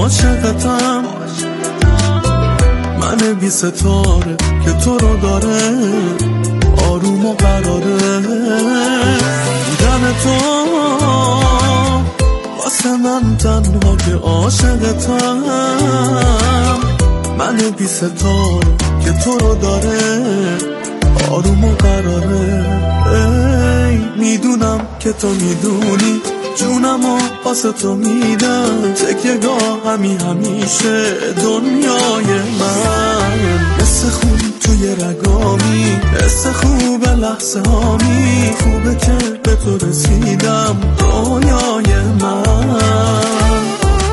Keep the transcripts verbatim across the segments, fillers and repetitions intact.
عاشقتم، من بی ستاره که تو رو داره آروم و قراره. بودن تو واسه من تنها که عاشقتم، من بی ستاره که تو رو داره آروم و قراره. ای میدونم که تو میدونی جونمو واسه تو میدم، تکیه گاه همی همیشه دنیای من. مثل خون توی رگامی، مثل خوب لحظه هامی، خوبه که به تو رسیدم رویای من.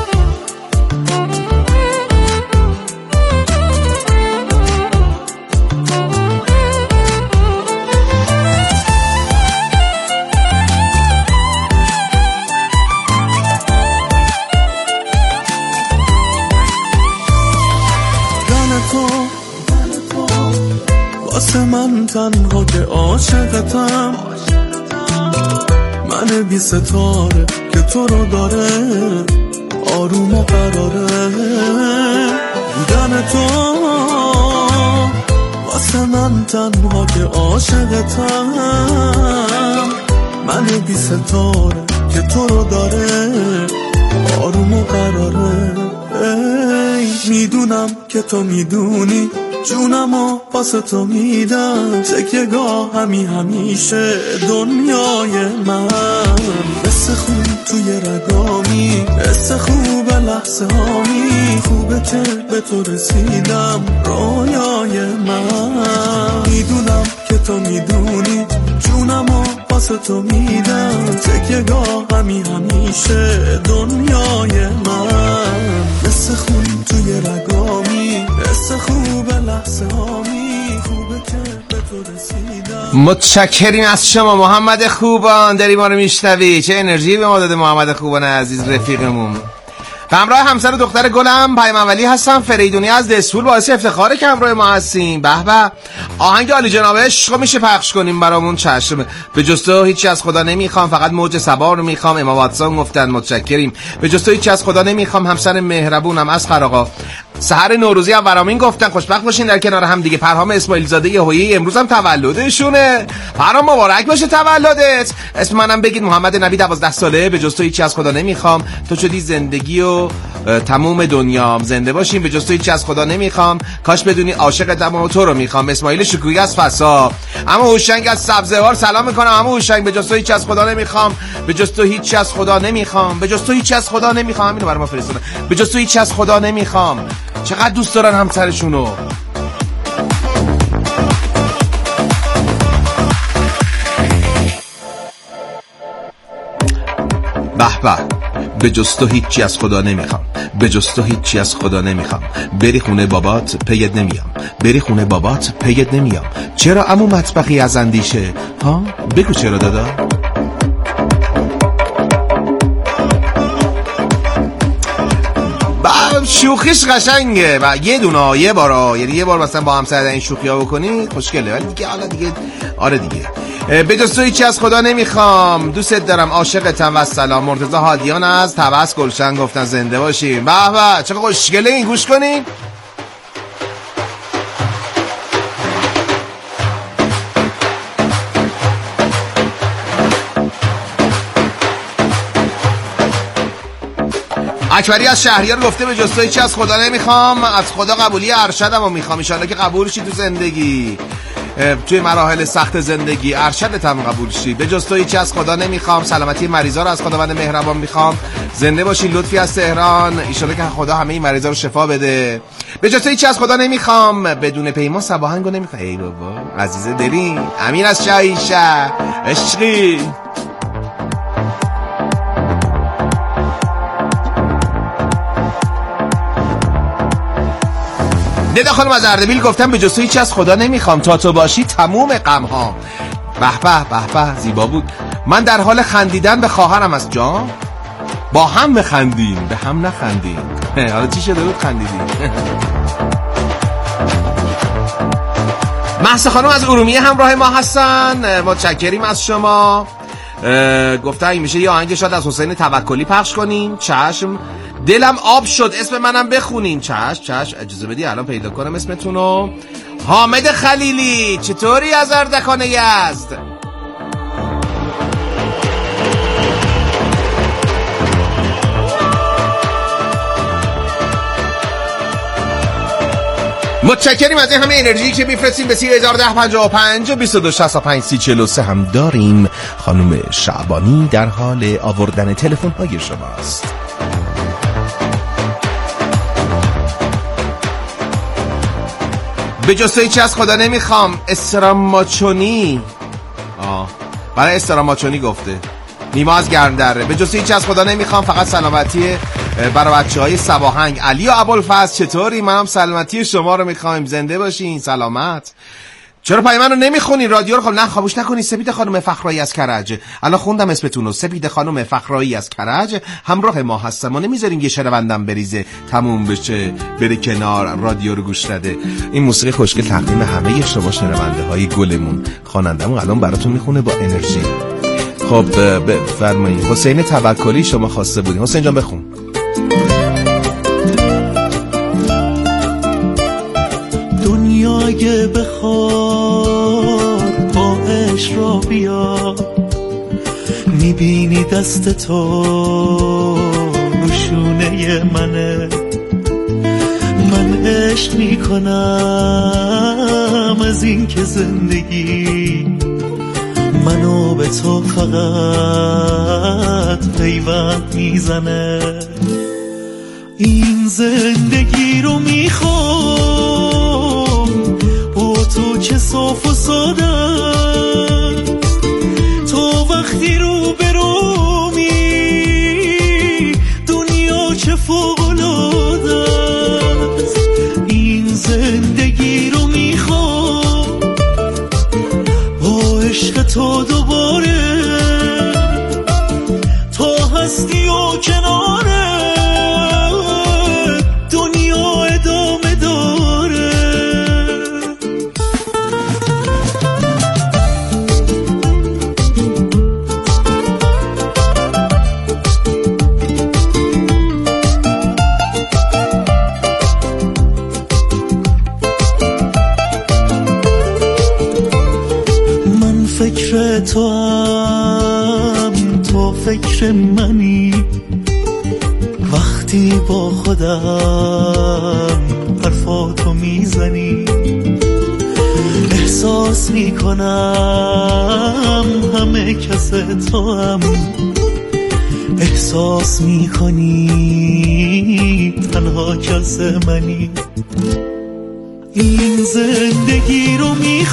واسه من تنها که عاشقتم، من بی ستاره که تو رو داره آروم و قراره. بودن تو واسه من تنها که عاشقتم، من بی ستاره که تو رو داره آروم و قراره. ای میدونم که تو میدونی جونمو واسه تو میدم، تکیه گاه همی همیشه دنیای من. مثل خون توی رگامی، مثل خوب لحظه هامی، خوبه که به تو رسیدم رویای من. میدونم که تو میدونی جونمو واسه تو میدم، تکیه گاه همی همیشه دنیای من. مثل خون توی رگامی، مثل خوب لحظه هامی، خوبه که به تو رسیدم. متشکریم از شما محمد خوبان، داری ما رو میشنوی. چه انرژی به ما داده محمد خوبان عزیز رفیقمون. به همراه همسر و دختر گلم پیام ولی هستم، فریدونی از دسفول. باعث افتخاره که همراه ما هستیم. به به، آهنگ عالی جناب عشق میشه پخش کنیم برامون؟ چشم. به جز تو هیچی از خدا نمیخوام، فقط موج صبا رو میخوام. امام واتسان گفتن متشکریم. به جز تو هیچی از خدا نمیخوام، همسر مهربونم از خراقا. سحر نوروزی هم برامین گفتن خوشبخت باشین در کنار هم دیگه. پرهام اسماعیل زاده یهویی امروز هم تولدشونه. پرهام مبارک باشه تولدت. اسم منم بگید محمد نبی، دوازده ساله. به جز تو هیچی از خدا نمیخوام، تو شدی زندگی و تموم دنیام. زنده باشیم. به جز تو هیچی از خدا نمیخوام، کاش بدونی عاشقتم و تو رو میخوام. اسماعیل شکویی از فسا. اما هوشنگ از سبزوار سلام میکنم. اما هوشنگ به جز تو هیچی از خدا نمیخوام، به جز تو هیچی از خدا نمیخوام، به جز تو هیچی از خدا نمیخوام. اینو برام فرستادن. به جز تو هیچی از خدا نمیخوام. چقدر دوست دارن همسرشونو. به به، به جز تو هیچی از خدا نمیخوام، به جز تو هیچی از خدا نمیخوام. بری خونه بابات پیت نمیام، بری خونه بابات پیت نمیام. چرا عمو مطبخی از اندیشه؟ ها بگو چرا دادا. شوخیش قشنگه و یه دونه یه بارا، یعنی یه بار مثلا با همسر این شوخی‌ها بکنی خوشگله، ولی دیگه حالا دیگه آره دیگه. به جز تو هیچی از خدا نمیخوام، دوستت دارم، عاشقتم و سلام. مرتضی هادیان از طبس گلشن گفتن زنده باشیم. به به چقدر خوشگله این، گوش کنین. اکبری از شهریار گفته به جز تو هیچی از خدا نمیخوام، از خدا قبولی ارشدم رو میخوام. ان که قبول شی تو زندگی، توی مراحل سخت زندگی ارشدت هم قبول شی. به جز تو هیچی از خدا نمیخوام، سلامتی مریضا رو از خداوند مهربان میخوام. زنده باشی. لطفی از تهران، ان که خدا همه این مریضا رو شفا بده. به جز تو هیچی از خدا نمیخوام، بدون پیمان صباهنگو نمیخوام. ای بابا عزیز دلی. امین از شایشه عشقی. ندا خانم از اردبیل گفتم به جز تو هیچی از خدا نمیخوام، تا تو باشی تموم غم ها. به به به به، زیبا بود. من در حال خندیدن به خواهرم از جان، با هم بخندیم به هم نخندیم. حالا چی شده بود خندیدیم؟ مهسا خانم از ارومیه همراه ما هستن، متشکریم از شما. گفته این میشه یه آهنگ شاد از حسین توکلی پخش کنیم. چشم. دلم آب شد اسم منم بخونین. چشم چشم اجازه بدی الان پیدا کنم اسمتونو. حامد خلیلی چطوری از اردکان یزد؟ متشکریم از این همه انرژی که میفرستیم به سی هزار ده پنجاه و پنج و بیست و دو شصت و پنج سی چهل و سه هم داریم. خانم شعبانی در حال آوردن تلفن های شماست. به جز هیچ از خدا نمیخوام. استراماچونی آه برای استراماچونی گفته. نیما از گرم دره. به جز هیچ از خدا نمیخوام، فقط سلامتی برای بچه های سواهنگ. علی و ابوالفضل چطوری؟ منم سلامتی شما رو میخوایم. زنده باشین سلامت. چرا پای منو نمیخونی؟ رادیو رو خب نه خاموش نکنی. سپید خانم فخرایی از کرج. الان خوندم اسمتون رو. سپید خانم فخرایی از کرج همراه ما هستم. ما نمیذاریم یه شنوندم بریزه تموم بشه بره کنار رادیو رو گوش نده. این موسیقی خوشگل تقدیم همه شما شنونده های گلمون. خوانندمون الان براتون میخونه با انرژی. خب بفرمایید. حسین توکلی شما خواسته بودین. حسین جان بخون. دنیا اگه بخواد با عشق را بیا، میبینی دست تو نشونه منه. من عشق میکنم از این که زندگی منو به تو فقط پیوند میزنه. این زندگی رو میخوام با تو چه صاف و ساده، تو وقتی رو برومی دنیا چه فوق‌العاده است. این زندگی رو میخوام با عشق تو دوباره، تا هستی و کناره دنیا ادامه داره. من فکر تو هم تو فکر منی، وقتی با خودم حرفاتو میزنی احساس میکنم همه کس تو هم احساس میکنی تنها کس منی. این زندگی رو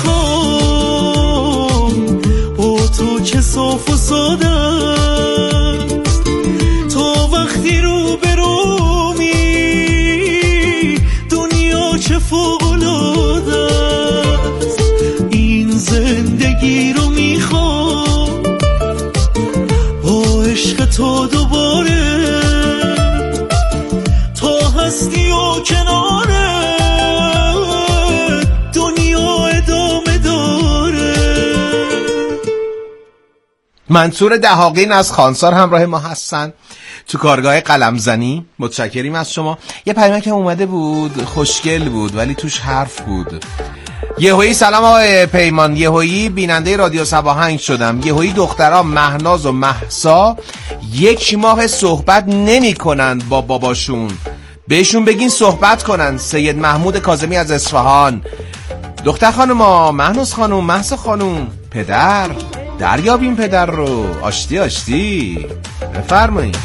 میخوام با تو چه صاف و ساده، تو وقتی رو برومی دنیا چه فوق‌العاده است. این زندگی رو میخوام با عشق تو دوباره، تا هستی و کناره دنیا ادامه داره. منصور دهاقین از خانسار همراه ما هستن تو کارگاه قلمزنی. متشکریم از شما. یه پیامک اومده بود خوشگل بود ولی توش حرف بود. یهویی سلام آقای پیمان، یهویی بیننده رادیو سواهنگ شدم. یهویی دخترها مهناز و مهسا یک ماه صحبت نمی کنند با باباشون، بهشون بگین صحبت کنن. سید محمود کاظمی از اصفهان. دختر خانم، مهناز خانم، مهسا خانم، پدر دریابیم پدر رو. آشتی آشتی بفرمایید.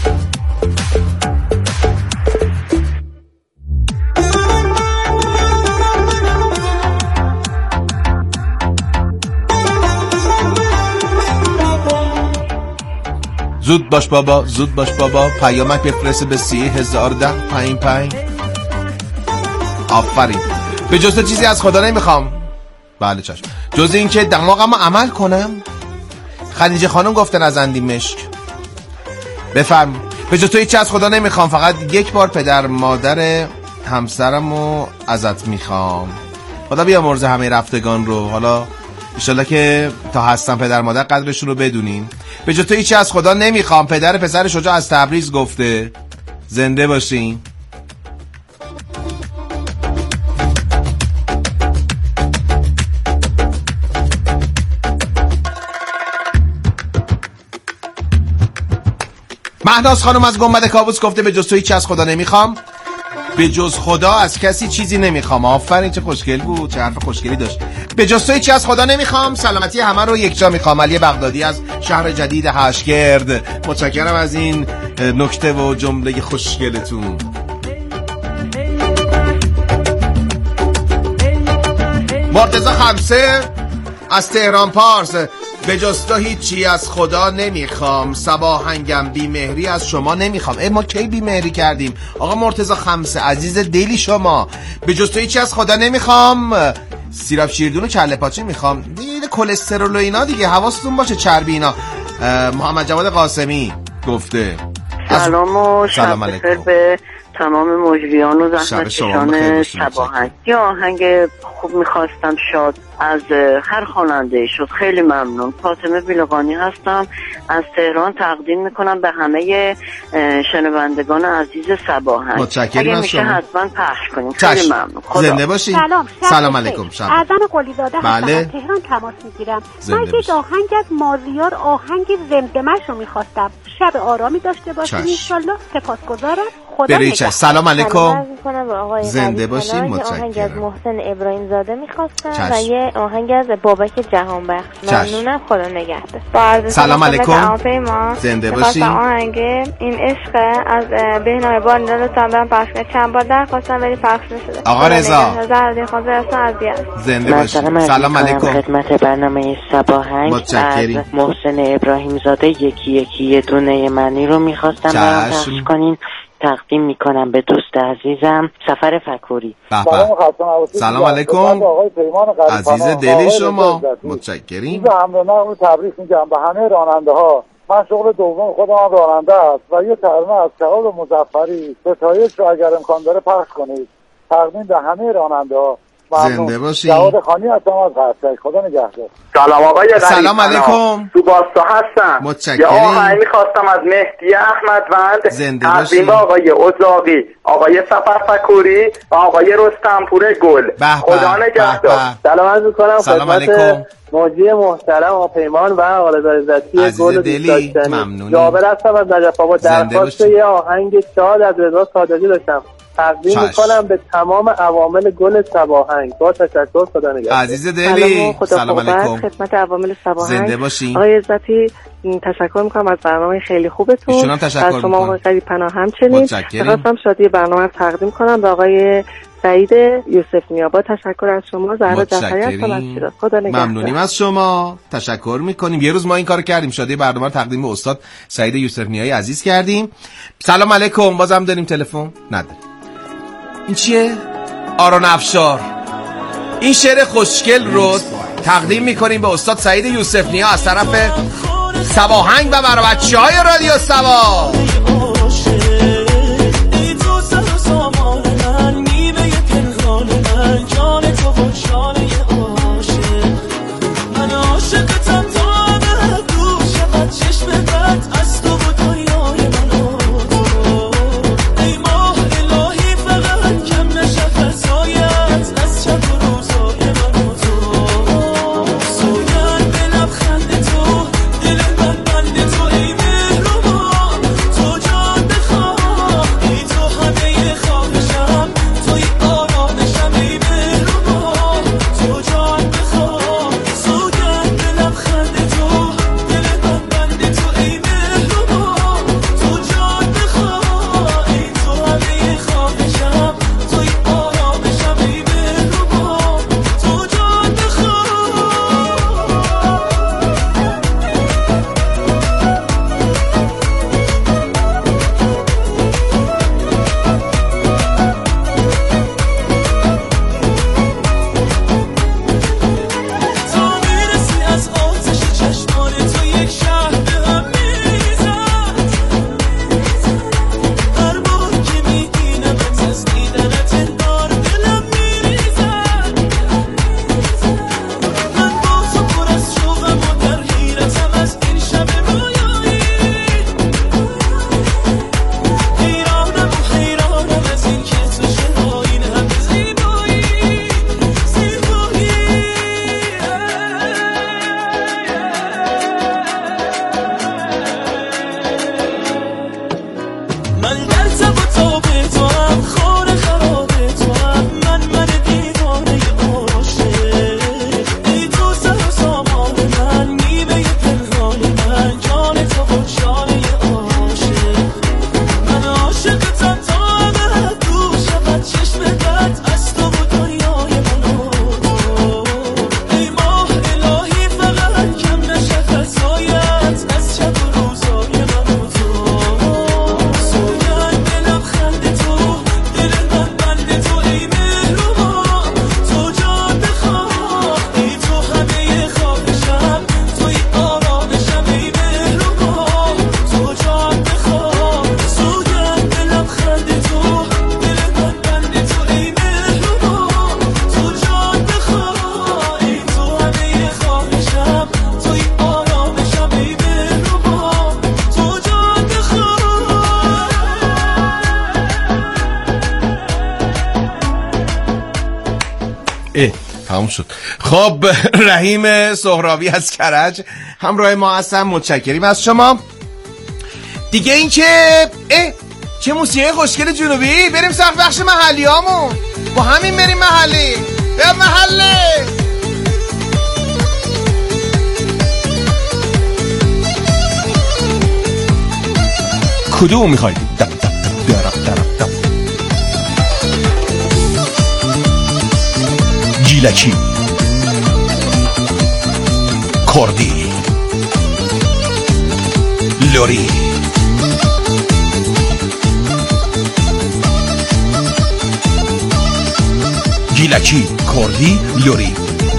زود باش بابا، زود باش بابا. پیامک بفرسته به سی هزار ده پنج پنج. آفرین. به جز چیزی از خدا نمیخوام. بله چشم. جز این که دماغمو عمل کنم. خدیجه خانم گفتن از اندیمشک. بفرم. به جز تو هیچ از خدا نمیخوام، فقط یک بار پدر مادر همسرمو ازت میخوام. خدا بیامرزه همه رفتگان رو. حالا انشالله که تا هستم پدر مادر قدرشون رو بدونین. به جز تو هیچی از خدا نمیخوام. پدر پسر شجاع از تبریز گفته. زنده باشین. مهناز خانم از گنبد کابوس گفته به جز تو هیچی از خدا نمیخوام. به جز خدا از کسی چیزی نمیخوام. آفرین، چه خوشگل بود، چه حرف خوشگلی داشت. به جز تو هیچی از خدا نمیخوام. سلامتی همه رو یک جا میخوام. علی بغدادی از شهر جدید هشتگرد. متشکرم از این نکته و جمله خوشگلتون. مرتضی خمسه از تهران پارس. به جز تو هیچی از خدا نمیخوام. صباهنگم بیمهری از شما نمیخوام. ای ما کی بیمهری کردیم آقا مرتضی خمسه عزیز دلی شما؟ به جز تو هیچی از خدا نمیخوام. سیراب شیردون و کله پاچه میخوام. دیگه کلسترول و اینا دیگه حواستون باشه، چربی اینا. محمد جواد قاسمی گفته سلام و شب بخیر به تمام مجریان و زحمتکشان صباهنگ. یه آهنگ خوب میخواستم شاد از هر خواننده شد. خیلی ممنون. فاطمه بیلقانی هستم از تهران. تقدیم میکنم به همه شنوندگان عزیز صباهنگ. متشکرم از شما. حتما پخش کنیم. خیلی ممنون. خدا. زنده باشین. سلام. سلام علیکم. اعظم قلیزاده هستم. بله. از تهران تماس میگیرم. من یک آهنگ از مازیار، آهنگ زمزمه‌ش رو میخواستم. شب آرامی داشته باشین ان شاءالله. سپاسگزارم. خدا نگهدار. سلام علیکم. زنده باشین. متشکرم. آهنگ از محسن ابراهیم زاده میخواستم و یه آهنگ از بابک جهانبخش. ممنونم. خدا نگهدار. سلام علیکم. زنده باشین. آهنگ این عشق از بهنام بانیان رو تام پخش کنم. چند بار درخواستم ولی پخش نشده. آقا رضا زنده باشین. سلام علیکم. خدمت برنامه صباهنگ از محسن ابراهیم زاده یکی یکی یه دونه منی رو میخواستم برام پخش کنین. تقدیم میکنم به دوست عزیزم سفر فکوری. سلام علیکم. عزیز دلی شما. متشکریم. حمله نقل تبریک میگم به همه راننده ها. من شغل دوم خودم راننده است و یه ترانه از شهاب مظفری ستایش رو اگر امکان داره پخش کنید. تقدیم به همه راننده ها. زنده باشین. جواد خانی هستم از قصر. خدا نگهدار. سلام آقای غریب. سلام علیکم. تو باستا هستم. متشکرم. یه آهنگ می‌خواستم از مهدی احمدوند. زنده باشین. به آقای اوزاقی، آقای سفر فکوری و آقای رستمپور گل. خدا نگهدار. سلام عرض می‌کنم خدمت موجی محترم آقا پیمان و آقا رضا عزتی گل و دلی. ممنونم. جابر هستم از نجف آباد. درخواست یه آهنگ شاد از رضا صادقی داشتم. تقدیم میکنم به تمام عوامل گل صباهنگ. با تشکر. خدا نگهدار. عزیز دلی. سلام علیکم. خدمت عوامل صباهنگ. زنده باشین. آقای عزتی تشکر میکنم از برنامه خیلی خوبتون. ایشون هم تشکر از شما آقای غریب پناه همچنین. خواستم شادی برنامه رو تقدیم کنم به آقای سعید یوسف نیابا. تشکر از شما. زهرا جعفری هستم از شیراز. خدا نگهدار. ممنونیم از شما. تشکر میکنیم. یه روز ما این کارو کردیم. شادی برنامه رو تقدیم به استاد سعید یوسف نیایی عزیز کردیم. سلام علیکم. بازم داریم تلفن؟ نداریم. این چیه؟ آرون افشار. این شعر خوشگل رو تقدیم میکنیم به استاد سعید یوسف نیا از طرف صباهنگ و برای بچه های رادیو صبا. اه تمام شد. خب رحیم سهرابی از کرج همراه ما هستم، متشکریم از شما. دیگه این که اه چه موسیقی خوشگل جنوبی. بریم سقف بخش محلی هامون، با همین بریم محلی. به محله کدوم میخواید؟ دم دم دم درب درب دم. گیلکی، کردی، لوری، گیلکی، کردی، لوری.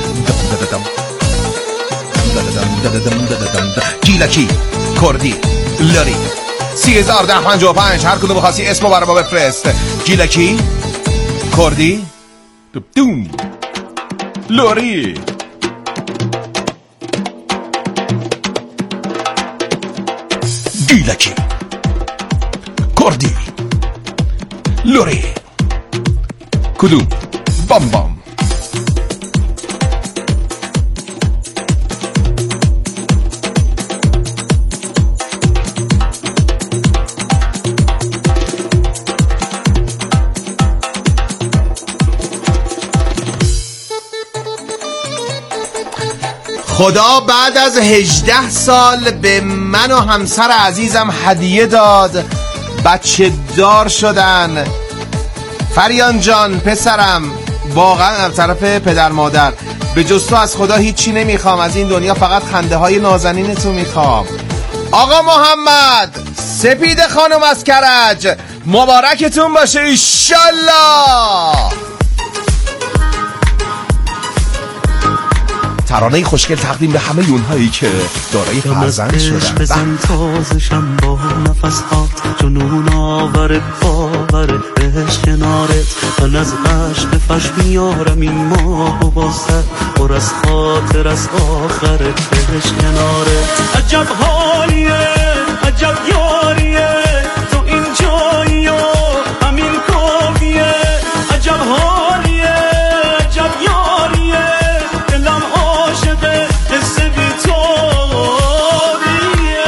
گیلکی، کردی، لوری. سی هزار ده پنج و پنج هر کدوم بخواستی اسمو برای ما بفرست. گیلکی، کردی، دوم، لوری. گیلکی، کردی، لوری. کدوم؟ بام بام. خدا بعد از هجده سال به من و همسر عزیزم هدیه داد، بچه دار شدن. فریان جان پسرم، واقعا از طرف پدر مادر به جز تو از خدا هیچی نمیخوام، از این دنیا فقط خنده های نازنین تو میخوام. آقا محمد، سپید خانم از کرج، مبارکتون باشه ایشالله. ترانه خوشگل تقدیم به همه اونهایی که دارای فرزند شدن. بزن تازشم با نفسات، جنون آور باور عشق کنارت. من از عشق فش میارم این ماه و بازتر، پر از خاطر از آخرت عشق کنارت. عجب حالیه، عجب یاریه، تو این جایی و همین کافیه. عجب حالیه، عجب یاریه، دلم عاشقه حس بی تابیه.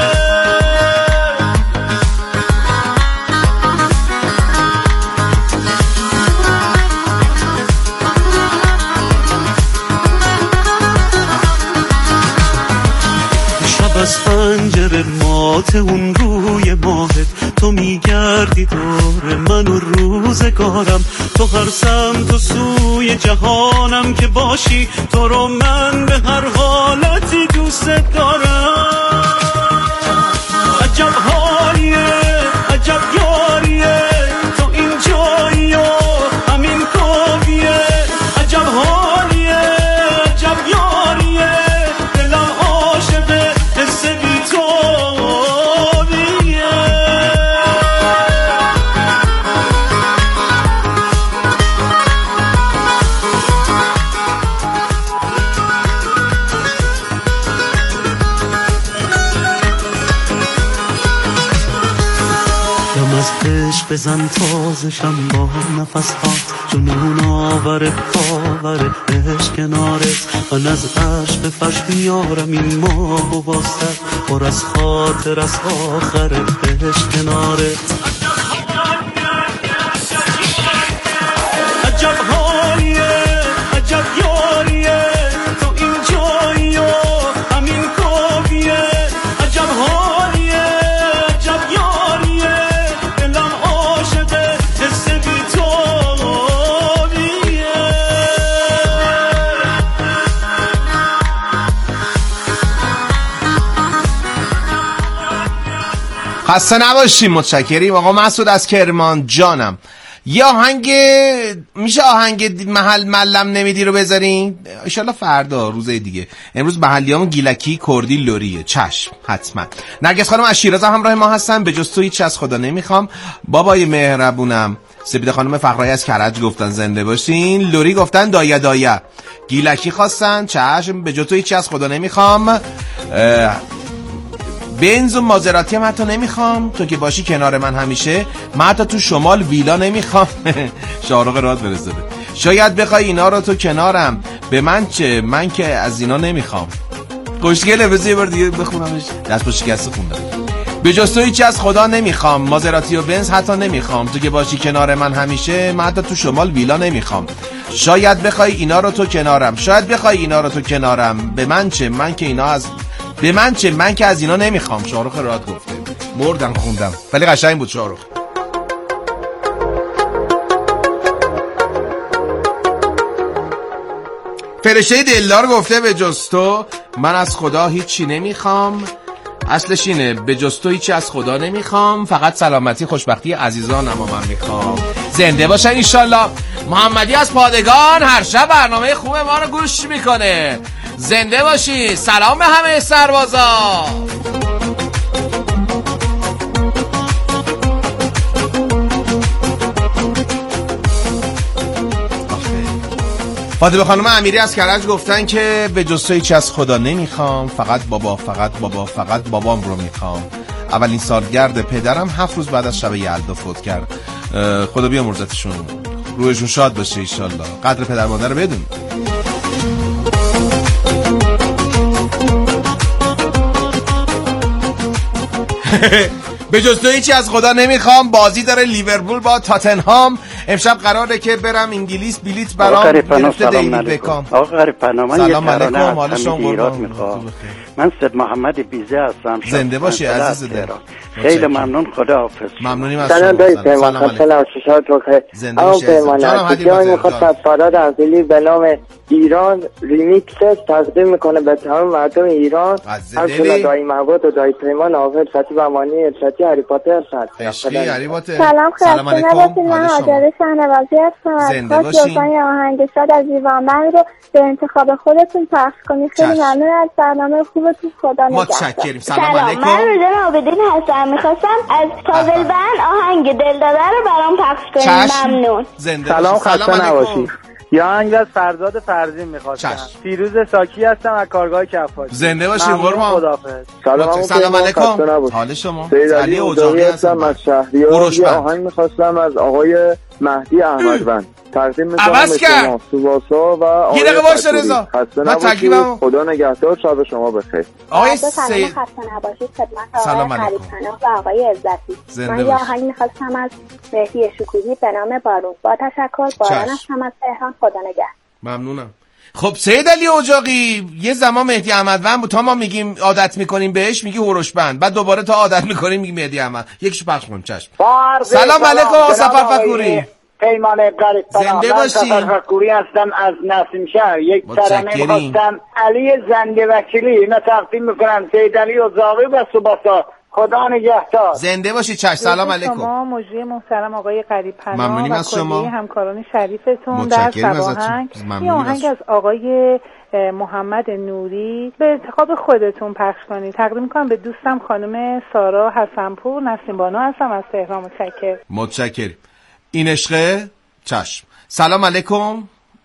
شب از پنجره مات اون روی ماهت، تو میگردی دور من و روزگارم. تو هر سمت و سوی جهانم که باشی، تو رو من به هر حالتی دوست دارم. عجب حالیه، عجب یاریه، تو این جایی و همین کافیه. عجب حالیه، عجب یاریه، دلم عاشقه حس بی تابیه. از عشق بزن تازشم با نفسات، جنون آور باور عشق کنارت. من از عشق فش میارم این ماه و بازتر، پر از خاطر از آخر عشق کنارت. عجب حالیه، عجب یاریه، تو این جایی و همین کافیه. عجب حالیه، عجب یاریه، دلم عاشقه حس بی تابیه. خسته نباشیم، متشکریم. آقا مسعود از کرمان جانم، یه آهنگ میشه آهنگ محل ملم نمیدی رو بذارین ان شاءالله فردا روز دیگه. امروز محلیامون گیلکی، کردی، لوریه. چشم حتما. نرگس خانم از شیراز همراه ما هستن. به جز تو هیچ از خدا نمیخوام. بابای مهربونم. سپید خانم فقرایی از کرج گفتن زنده باشین. لوری گفتن دایه دایه. گیلکی خواستن. چشم. به جز تو هیچ از خدا نمیخوام. بنز و مازراتی هم حتی نمیخوام، تو که باشی کنار من همیشه. من حتی تو شمال ویلا نمیخوام. شاهرخ راد فرستاده. شاید بخوای اینا رو تو کنارم، به من چه، من که از اینا نمیخوام. خوشگله، بذار یه بار دیگه بخونمش. دست با شکسته خوندم. به جز تو هیچی از خدا نمیخوام، مازراتی و بنز حتی نمیخوام، تو که باشی کنار من همیشه، من حتی تو شمال ویلا نمیخوام. شاید بخوای اینا رو تو کنارم، شاید بخوای اینا رو تو کنارم، به من چه، من که اینا از به من چه، من که از اینا نمیخوام. شاروخ راد گفته. مردم خوندم ولی قشنگ بود شاروخ. فرشته دلدار گفته به جز تو من از خدا هیچی نمیخوام. اصلش اینه به جز تو هیچی از خدا نمیخوام، فقط سلامتی خوشبختی عزیزانم من میخوام. زنده باشن انشالله. محمدی از پادگان هر شب برنامه خوب ما رو گوش میکنه. زنده باشی. سلام به همه سربازا. فاطمه خانم امیری از کرج گفتن که به جز تو هیچی از خدا نمیخوام، فقط بابا، فقط بابا، فقط بابام رو میخوام. اولین سالگرد پدرم هفت روز بعد از شب یلدا فوت کرد. خدا بیامرزتشون، روحشون شاد باشه انشالله. قدر پدر مادر رو بدون. به جز تو هیچی از خدا نمیخوام. بازی داره لیورپول با تاتنهام. امشب قراره که برم انگلیس، بلیت برام گرفته دیوید بکام. آقا غریب‌پنا، من یه ترانه از حمید ایراد میخوام. من سید محمد بیزه هستم. زنده باشی عزیز دل. خیلی ممنون، خدا حافظ. ممنونیم از شما. سلام دایی پیمان، خسته ششات رو خیلی. زنده باشی پیمان. جایی میخواد از فراد عزیزی به نام ایران ریمیکس تقدیم میکنه به تمام مردم ایران. همچنین دایی محبوب و دایی پیمان، حافظ فتی و امانی الفتی هری پاتر هست. هری پاتر. سلام خسته من حاضر شهنوازی هستم. زنده باشی. لطفاً یه آهنگ شاد از ایوانبند رو به انتخاب خودتون پخش کنید. خیلی ممنون از برنامه خوبتون. خدا نگهدار. متشکریم. سلام علیکم. من روزن عابدین هستم. میخواستم از پاول بند آهنگ دل داده رو برام پخش کنید. ممنون. زنده سلام، باشی. خسته نباشی. یا آهنگ از فرزاد فرزین میخواستم. پیروز ساکی هستم از کارگاه کفاش. زنده باشی قربان. خداحافظ. سلام سلام علیکم. حال شما؟ علی اوجاقی هستم از شهریار. یه آهنگ میخواستم از آقای مهدی احمدوند تقدیم میکنم عوض کرد سوباسا و آقای یه دقیقه باشه رضا. من تقریبا خدا نگهدار. شب شما بخیر. آقای سید خسته نباشید. خدمت آقای خلیف‌پناه و آقای عزتی. من یه آهنگ میخواستم از مهدی شکوهی به نام بارون. با تشکر. باران هستم از تهران. خدا نگهدار. ممنونم. خب سید علی اجاقی یه زمان مهدی احمدوند بود، تا ما میگیم عادت میکنیم بهش میگی هوروش بند، بعد دوباره تا عادت میکنیم میگی مهدی احمد. یکیشو پخش کنیم. چشم. سلام علیکم آقا سفرفکوری. پیمان قریب زنده باشی. من سفرفکوری هستم از نسیم شهر. یک ترانه می‌خواستم علی زنده وکیلی اینا تقدیم میکنم. سید علی اجاقی و سوباسا. خدا نگهدار. زنده باشی. چش. سلام علیکم. شما مجری محترم آقای قریب‌پناه ممنونیم از شما. همکاران شریفتون در سباهنگ. یه آهنگ از آقای محمد نوری به انتخاب خودتون پخش کنید. تقدیم می‌کنم به دوستم خانم سارا حسنپور. نسیم بانو هستم از تهران. متشکرم. متشکرم. این عشقه. چشم. سلام علیکم.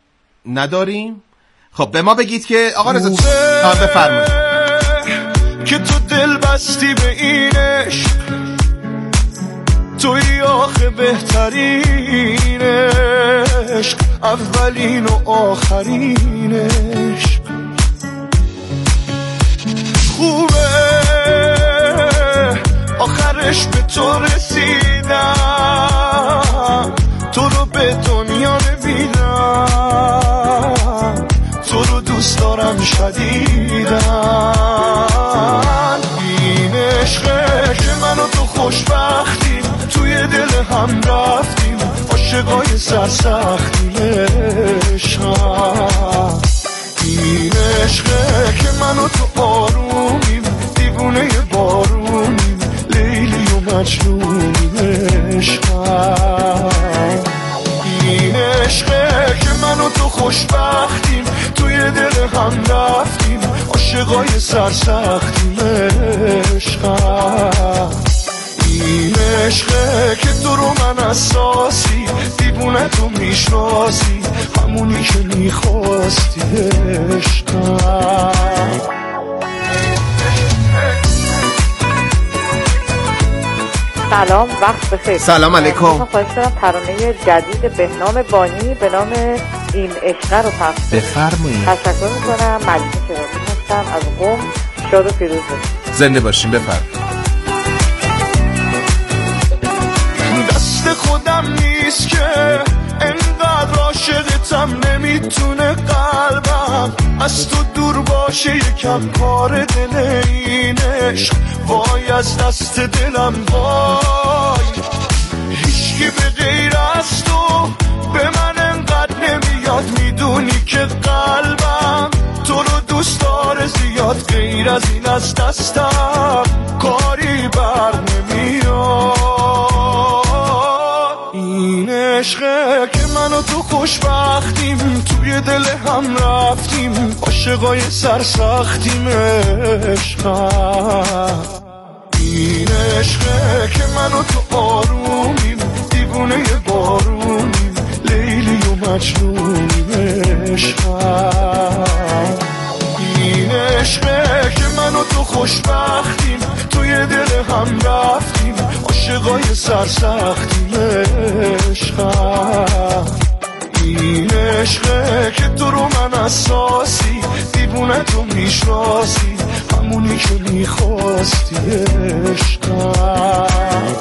نداریم. خب به ما بگید که آقا رضا بفرمایید که تو دل بستی به این عشق، توی آخه بهترین عشق، اولین و آخرین عشق. خوبه آخرش به تو رسیدم، تو رو به دنیا نمیدم، تو رو دوست دارم شدیدم. این عشقه که من و تو خوشبختیم، توی دل هم رفتیم، عاشقای سرسختیم. عشقم این عشقه که من و تو آرومیم، دیوونه بارونیم، لیلی و مجنونیم. عشقم این عشقه که من و تو خوشبختیم، توی دل هم رفتیم، عاشقای سرسختیم. عشقم این عشقه که تو رو من اساسی، دیوونه تو میشناسی، همونی که میخواستی. عشقم سلام، وقت بخیر. سلام علیکم. من خواهش دارم ترانه جدید به نام بانی به نام این عشق رو پخش بفرمایید. تشکر میکنم. ملیکه شراقی هستم از قم. شاد و پیروز باشید. زنده باشین. بفرمایید. دست خودم نیست که انقدر عاشقتم، نمیتونه قلبم از تو دور باشه، یکم کار دل این عشق وای از دست دلم وای. هیچکی به غیر از تو به من انقدر نمیاد، میدونی که قلبم تو رو دوست داره زیاد، غیر از این از دستم کاری بر نمیاد. این عشقه که من و تو خوشبختیم، توی دل هم رفتیم، عاشقای سرسختیم. عشقم این عشقه که من و تو آرومیم، دیوونه بارونیم، لیلی و مجنونیم. عشقم این عشقه که من و تو خوشبختیم، توی دل هم رفتیم، عاشقای سرسختیم. عشقم این عشقه که تو رو من اساسی، دیوونه تو میشناسی، همونی که میخواستی. عشقم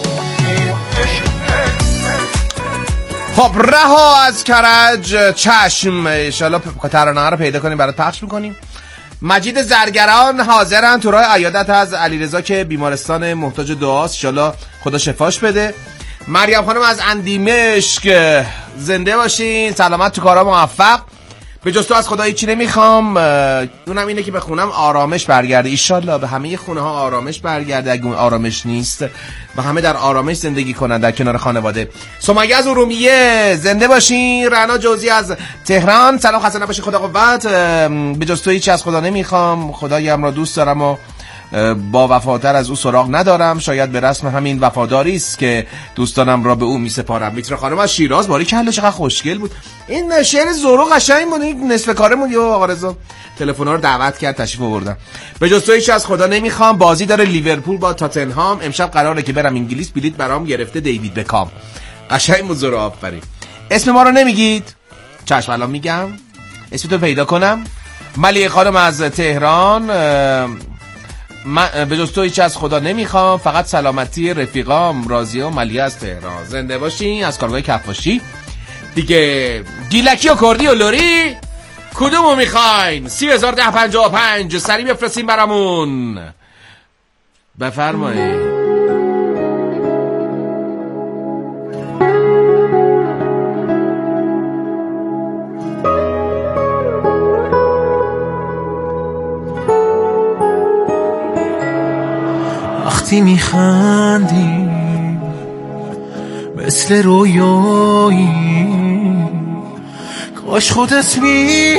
خب رها از کرج چشم، انشالله ترانه رو پیدا کنیم برات پخش میکنیم. مجید زرگران حاضرن تو راه عیادت از علیرضا که بیمارستان محتاج دعاست، انشالله خدا شفاش بده. مریم خانم از اندیمشک زنده باشین، سلامت تو کارا موفق. به جز تو از خدا هیچی نمیخوام، اونم اینه که به خونم آرامش برگرده. ایشالله به همه خونه ها آرامش برگرده، اگه اون آرامش نیست و همه در آرامش زندگی کنن در کنار خانواده. سمیه از ارومیه زنده باشین. رنا جوزی از تهران سلام، خسته نباشین، خدا قوت. به جز تو هیچی از خدا نمیخوام، خدایم را دوست دارم و با وفادار از او سراغ ندارم، شاید به رسم همین وفاداری است که دوستانم را به او میسپارم. میتره خانم از شیراز، باری کله چقدر خوشگل بود این شعر زورو، قشنگ بود. این نصف کارمون یا آقا رضا تلفن‌ها رو دعوت کرد تشریف آوردن. به جز تو هیچ از خدا نمیخوام. بازی داره لیورپول با تاتنهام، امشب قراره که برم انگلیس، بلیط برام گرفته دیوید بکام. قشنگ بود زورو، آفرین. اسم ما رو نمیگید؟ چشم الان میگم، اسم تو پیدا کنم. ملیه خانم از تهران، من به جز تو هیچ از خدا نمیخوام، فقط سلامتی رفیقام راضیه و ملیه از تهران. زنده باشین. از کارگاه کفاشی دیگه. گیلکی و کردی و لوری کدومو میخواین؟ سی هزار ده پنجاه و پنج سریع بفرستین برامون. بفرمایید. وقتی میخندی مثل رویایی، کاش خودت می